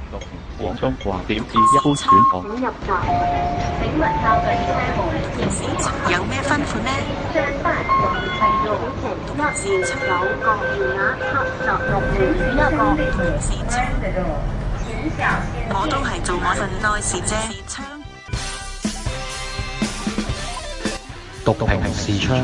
廣東話點止一般選項。 請入閘。請勿靠近車門。 有咩吩咐呢？ 上班係6程19個名額76名一個。 同時窗， 請小心。 我都係做我份內事啫。 讀屏視窗。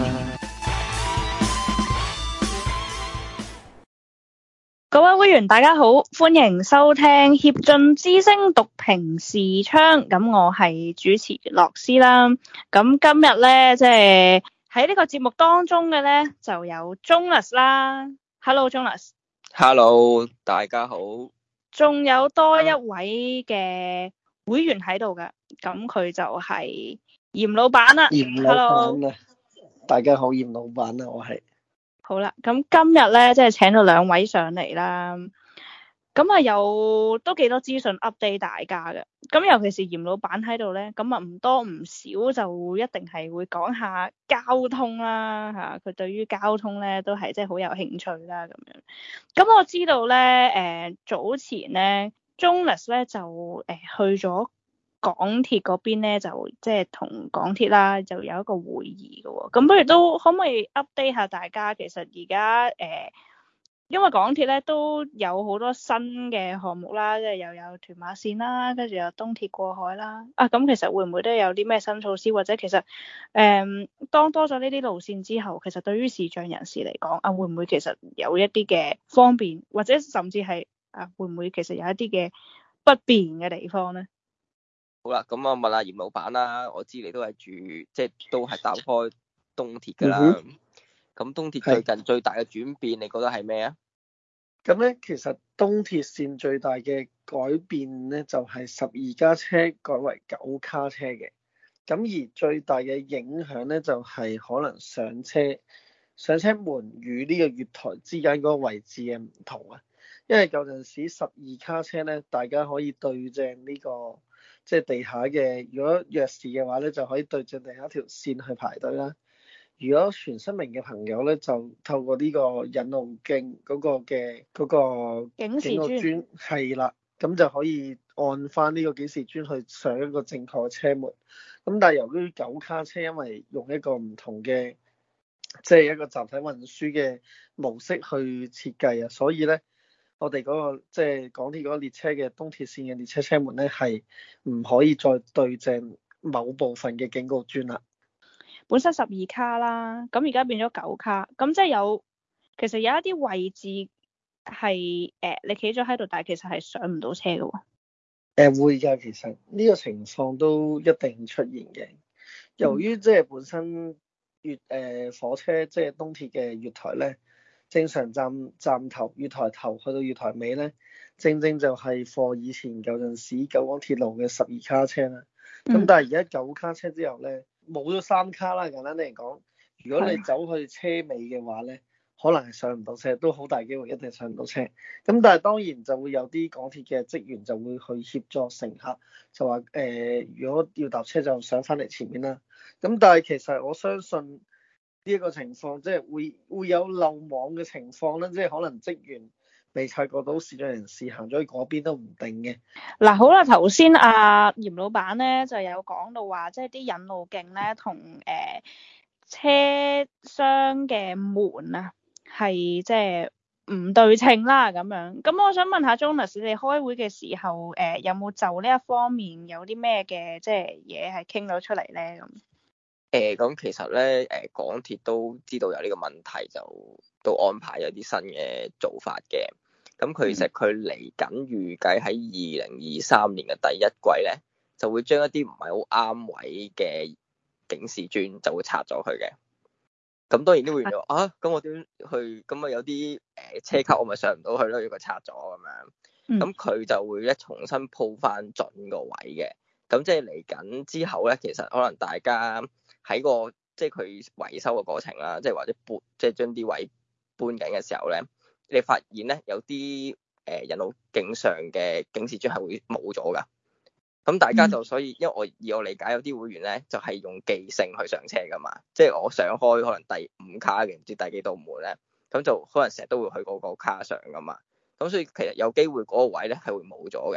各位會員大家好，歡迎收聽協進之聲讀屏視窗。咁我係主持樂師啦。咁今日咧，即係喺呢個節目當中嘅咧，就有 Jonas 啦。Hello Jonas。Hello， 大家好。 仲有多一位嘅會員喺度嘅，咁佢就係嚴老闆啦。 嚴老闆啊，大家好，嚴老闆啊，我係。 好啦，咁今日咧，即係請到兩位上嚟啦，咁啊有都幾多資訊 update 大家嘅，咁尤其是嚴老闆喺度咧，咁啊唔多唔少就一定係會講下交通啦嚇，佢對於交通咧都係即係好有興趣啦咁樣。咁我知道咧，早前咧 Jonas 咧就去咗港鐵嗰邊咧，就即係同港鐵啦，就有一個會議嘅喎。咁不如都可唔可以 update 下大家？其實而家因為港鐵咧都有好多新嘅項目啦，即係又有屯馬線啦，跟住有東鐵過海啦。咁其實會唔會都有啲咩新措施？或者其實當多咗呢啲路線之後，其實對於視障人士嚟講，會唔會其實有一啲嘅方便，或者甚至係會唔會其實有一啲嘅不便嘅地方咧？ 好啦，咁我問下嚴老闆啦，我知你都係住，即係都係搭開東鐵噶啦。咁東鐵最近最大嘅轉變，你覺得係咩啊？ 咁咧，其實東鐵線最大嘅改變咧，就係12卡車改為9卡車嘅。咁而最大嘅影響咧，就係可能上車門與呢個月台之間嗰個位置嘅唔同啊。因為舊陣時12卡車咧，大家可以對正呢個即係地下嘅，如果弱視嘅話咧，就可以對正地下一條線去排隊啦。如果全失明嘅朋友咧，就透過呢個引路徑嗰個警示磚係啦，咁就可以按翻呢個警示磚去上一個正確嘅車門。咁但係由於9卡車因為用一個唔同嘅，即係一個集體運輸嘅模式去設計啊，所以咧我哋嗰個即係港鐵嗰個列車嘅東鐵線嘅列車車門咧，係唔可以再對正某部分嘅警告磚啦。 本身12卡啦，咁而家變咗9卡，咁即係其實有一啲位置係你企咗喺度，但係其實係上唔到車嘅喎。 會㗎，其實呢個情況都一定出現嘅。由於即係本身火車即係東鐵嘅月台咧，正常站頭月台頭去到月台尾咧，正就係貨以前舊陣時九廣鐵路嘅12卡車啦。咁但係而家9卡車之後咧，冇咗3卡啦，簡單啲嚟講，如果你走去車尾嘅話咧，可能係上唔到車，都好大機會一定上唔到車。咁但係當然就會有啲港鐵嘅職員就會去協助乘客，就話如果要搭車就上翻嚟前面啦。咁但係其實我相信呢一個情況即係會有漏網嘅情況啦，即係可能職員未察覺到視障人士行咗去嗰邊都唔定嘅。 嗱，好啦，頭先嚴老闆咧就有講到話，即係啲引路徑咧同車廂嘅門啊係即係唔對稱啦咁樣。咁我想問下 Jonas， 你哋開會嘅時候有冇就呢一方面有啲咩嘅即係嘢係傾咗出嚟咧咁？ 咁其實咧港鐵都知道有呢個問題，就都安排咗啲新嘅做法嘅。咁其實佢嚟緊預計喺2023年嘅第一季咧，就會將一啲唔係好啱位嘅警示磚就會拆咗佢嘅。咁當然都會有咁我點去？咁啊有啲車級我咪上唔到去咯，如果拆咗咁樣。咁佢就會咧重新鋪翻準個位嘅。咁即係嚟緊之後咧，其實可能大家喺個即係佢維修嘅過程啦，即係或者即係將啲位搬緊嘅時候咧，你發現咧有啲引路徑上嘅警示磚係會冇咗噶。咁大家就所以，因為以我理解有啲會員咧就係用記性去上車噶嘛，即係我上開可能第5卡嘅，唔知第幾道門咧，咁就可能成日都會去嗰個卡上噶嘛。咁所以其實有機會嗰個位咧係會冇咗嘅。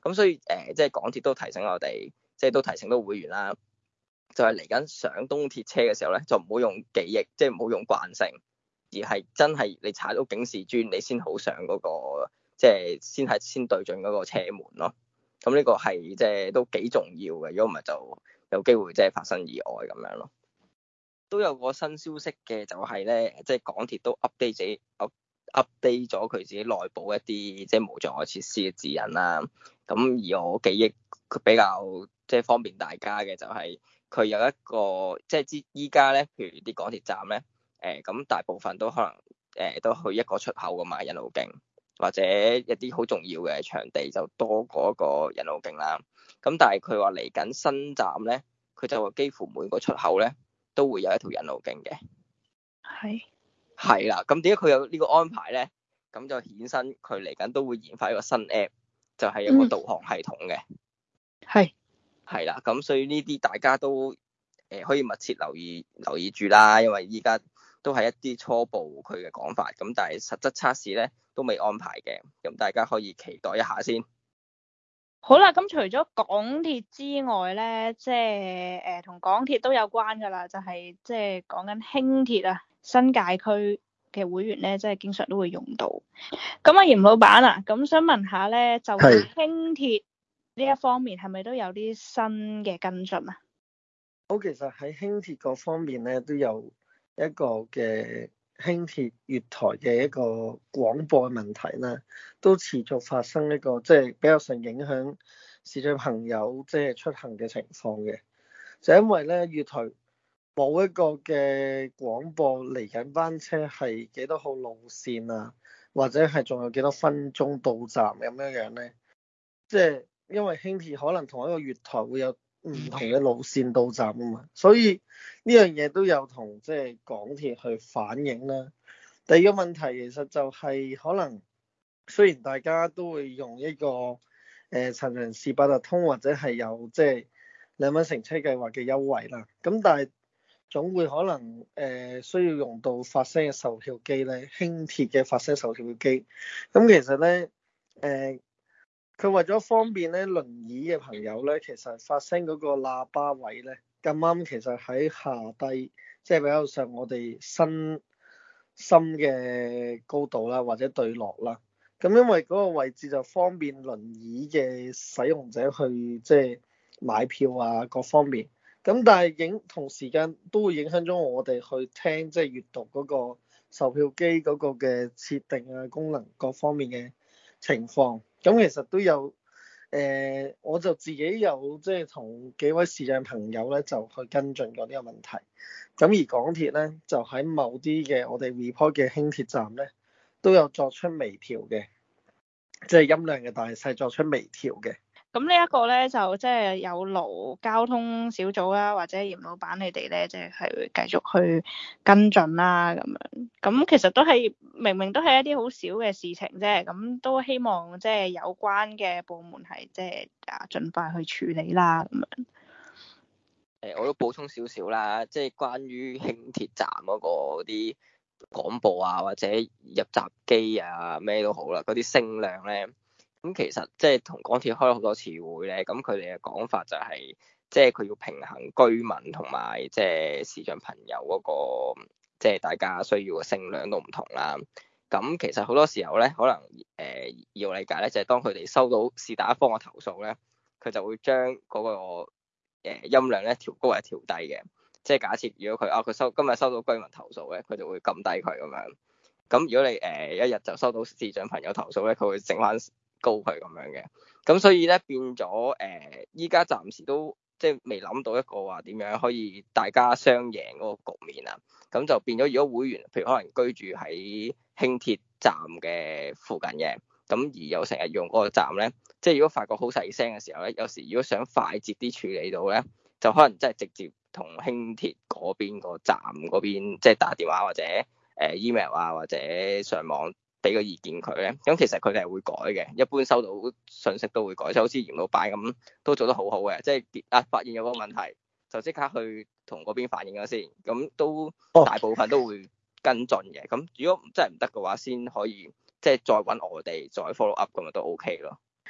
咁所以即係港鐵都提醒我哋，即係都提醒到會員啦，就係嚟緊上東鐵車嘅時候咧，就唔好用記憶，即係唔好用慣性，而係真係你踩到警示磚，你先好上嗰個，即係先對準嗰個車門咯。咁呢個係即係都幾重要嘅，如果唔係就有機會即係發生意外咁樣咯。都有個新消息嘅，就係咧，即係港鐵都 update 咗佢自己內部一啲即係無障礙設施嘅指引啦。咁而我記憶佢比較即係方便大家嘅就係佢有一個即係依家咧，譬如啲港鐵站咧，咁大部分都可能都去一個出口㗎嘛，引路徑或者一啲好重要嘅場地就多過一個引路徑啦。咁但係佢話嚟緊新站咧，佢就話幾乎每個出口咧都會有一條引路徑嘅。係啦，咁點解佢有呢個安排咧？咁就衍生佢嚟緊都會研發一個新 app，就係有個導航系統嘅。係啦，咁所以呢啲大家都可以密切留意住啦，因為依家都係一啲初步佢嘅講法，咁但係實質測試咧都未安排嘅，咁大家可以期待一下先。 好啦，咁除咗港鐵之外咧，即係同港鐵都有關噶啦，就係即係講緊輕鐵啊，新界區嘅會員咧，即係經常都會用到。咁啊，嚴老闆啊，咁想問下咧，就係輕鐵呢一方面係咪都有啲新嘅跟進啊？ 好，其實喺輕鐵嗰方面咧，都有一個嘅輕鐵月台嘅一個廣播嘅問題啦，都持續發生一個即係比較上影響視障朋友即係出行嘅情況嘅，就因為咧月台冇一個嘅廣播嚟緊班車係幾多號路線啊，或者係仲有幾多分鐘到站咁樣咧，即係因為輕鐵可能同一個月台會有唔同嘅路線到站啊嘛，所以呢樣嘢都有同即係港鐵去反映啦。第二個問題其實就係可能雖然大家都會用一個殘人士八達通或者係有即係2蚊乘車計劃嘅優惠啦，咁但係總會可能需要用到發聲嘅售票機咧，輕鐵嘅發聲售票機。咁其實咧佢為咗方便咧輪椅嘅朋友咧，其實發聲嗰個喇叭位咧咁啱其實喺下低，即係比較上我哋身嘅高度啦，或者對落啦。咁因為嗰個位置就方便輪椅嘅使用者去即係買票啊各方面。咁但係同時間都會影響咗我哋去聽即係閱讀嗰個售票機嗰個嘅設定啊功能各方面嘅情況。咁其實都有我就自己有即係同幾位視障朋友咧就去跟進過呢個問題。咁而港鐵咧就喺某啲嘅我哋 report 嘅輕鐵站咧都有作出微調嘅，即係音量嘅大細作出微調嘅。 咁呢一個咧就即係有勞交通小組啦，或者嚴老闆你哋咧，即係會繼續去跟進啦咁樣。咁其實都係明明都係一啲好少嘅事情啫，咁都希望即係有關嘅部門係即係盡快去處理啦咁樣。 我都補充少少啦，即係關於輕鐵站嗰個啲廣播啊，或者入閘機啊咩都好啦，嗰啲聲量咧。咁其實即係同港鐵開咗好多次會咧，咁佢哋嘅講法就係，即係佢要平衡居民同埋即係視障朋友嗰個，即係大家需要嘅聲量都唔同啦。咁其實好多時候咧，可能要理解咧，就係當佢哋收到是打一方嘅投訴咧，佢就會將嗰個音量咧調高或者調低嘅。即係假設如果佢今日收到居民投訴咧，佢就會撳低佢咁樣。咁如果你一日就收到視障朋友投訴咧，佢會整翻高佢咁樣嘅，咁所以咧變咗依家暫時都即係未諗到一個話點樣可以大家雙贏嗰個局面啊，咁就變咗如果會員譬如可能居住喺輕鐵站嘅附近嘅，咁而又成日用嗰個站咧，即係如果發覺好細聲嘅時候咧，有時如果想快捷啲處理到咧，就可能真係直接同輕鐵嗰邊個站嗰邊即係打電話或者email 啊或者上網俾個意見佢咧，咁其實佢哋係會改嘅，一般收到信息都會改，就好似嚴老闆咁都做得好好嘅，即係發現有個問題就即刻去同嗰邊反映咗先，咁都大部分都會跟進嘅。咁如果真係唔得嘅話，先可以即係再揾我哋再 follow up 咁就都 OK 咯。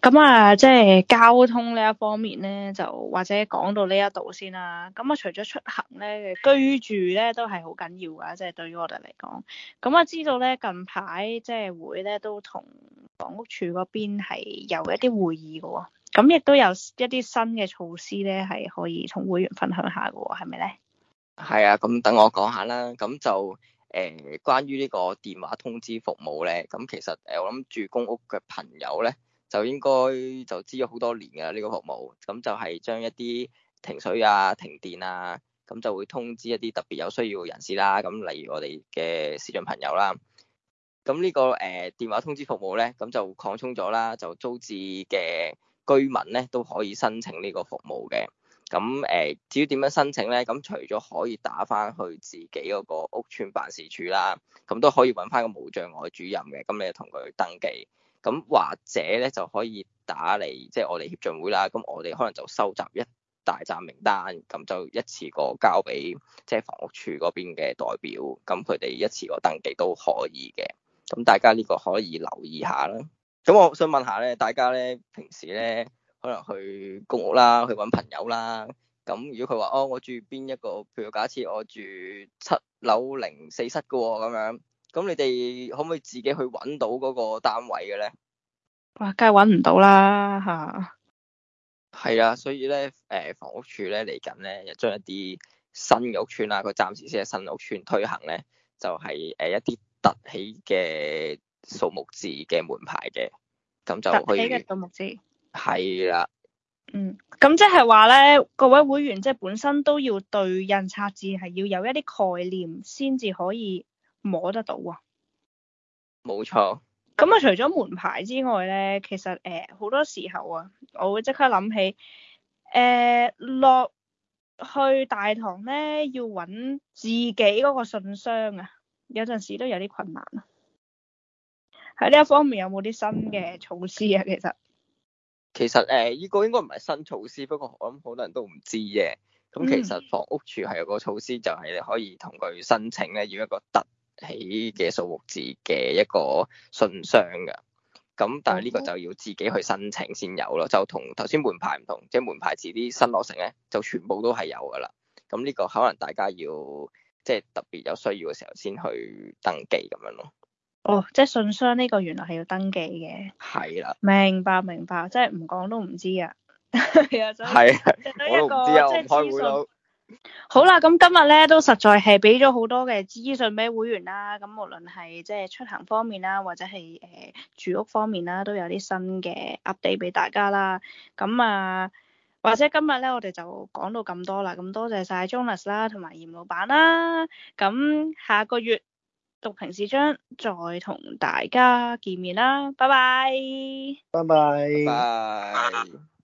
咁啊，即係交通呢一方面咧，就或者講到呢一度先啦。咁啊，除咗出行咧，居住咧都係好緊要㗎，即係對於我哋嚟講。咁啊，知道咧近排即係會咧都同房屋署嗰邊係有一啲會議㗎喎。咁亦都有一啲新嘅措施咧，係可以同會員分享下㗎喎，係咪咧？ 係啊，咁等我講下啦。咁就關於呢個電話通知服務咧，咁其實我諗住公屋嘅朋友咧，就應該就知咗好多年㗎呢個服務。咁就係將一啲停水啊、停電啊，咁就會通知一啲特別有需要嘅人士啦。咁例如我哋嘅視障朋友啦。咁呢個電話通知服務咧，咁就擴充咗啦，就租置嘅居民咧都可以申請呢個服務嘅。咁至於點樣申請咧？咁除咗可以打翻去自己嗰個屋邨辦事處啦，咁都可以揾翻個無障礙主任嘅，咁你就同佢登記。咁或者咧就可以打嚟，即係我哋協進會啦。咁我哋可能就收集一大紮名單，咁就一次過交俾即係房屋署嗰邊嘅代表，咁佢哋一次過登記都可以嘅。咁大家呢個可以留意下啦。咁我想問下咧，大家咧平時咧可能去公屋啦，去揾朋友啦。咁如果佢話我住邊一個，譬如假設我住7樓04室嘅喎，咁樣，咁你哋可唔可以自己去揾到嗰個單位嘅咧？ 哇，梗係揾唔到啦嚇。 係啊，所以咧房屋署咧嚟緊咧，又將一啲新嘅屋邨啦，佢暫時先係新屋邨推行咧，就係一啲凸起嘅數目字嘅門牌嘅，咁就可以。凸起嘅數目字。係啦。 咁即係話咧，各位會員即係本身都要對印刷字係要有一啲概念，先至可以摸得到啊。 冇錯。 咁啊，除咗門牌之外咧，其實好多時候啊，我會即刻諗起落去大堂咧，要揾自己嗰個信箱啊，有陣時都有啲困難啊。喺呢一方面有冇啲新嘅措施啊？ 其實呢個應該唔係新措施，不過我諗好多人都唔知嘅。咁其實房屋署係有個措施，就係你可以同佢申請咧，要一個凸起嘅數目字嘅一個信箱㗎。咁但係呢個就要自己去申請先有咯，就同頭先門牌唔同，即係門牌字啲新落成咧，就全部都係有㗎啦。咁呢個可能大家要即係特別有需要嘅時候先去登記咁樣咯。 哦，即係信箱呢個原來係要登記嘅。 係啦。 明白，即係唔講都唔知啊。係啊， 我都唔知啊，我唔開會咯。 好啦，咁今日咧都實在係俾咗好多嘅資訊俾會員啦。咁無論係即係出行方面啦，或者係住屋方面啦，都有啲新嘅 update 俾大家啦。咁啊，或者今日咧我哋就講到咁多啦。咁多謝晒 Jonas 啦，同埋嚴老闆啦。咁下個月讀評視章再同大家見面啦。拜拜。 拜拜。 拜拜。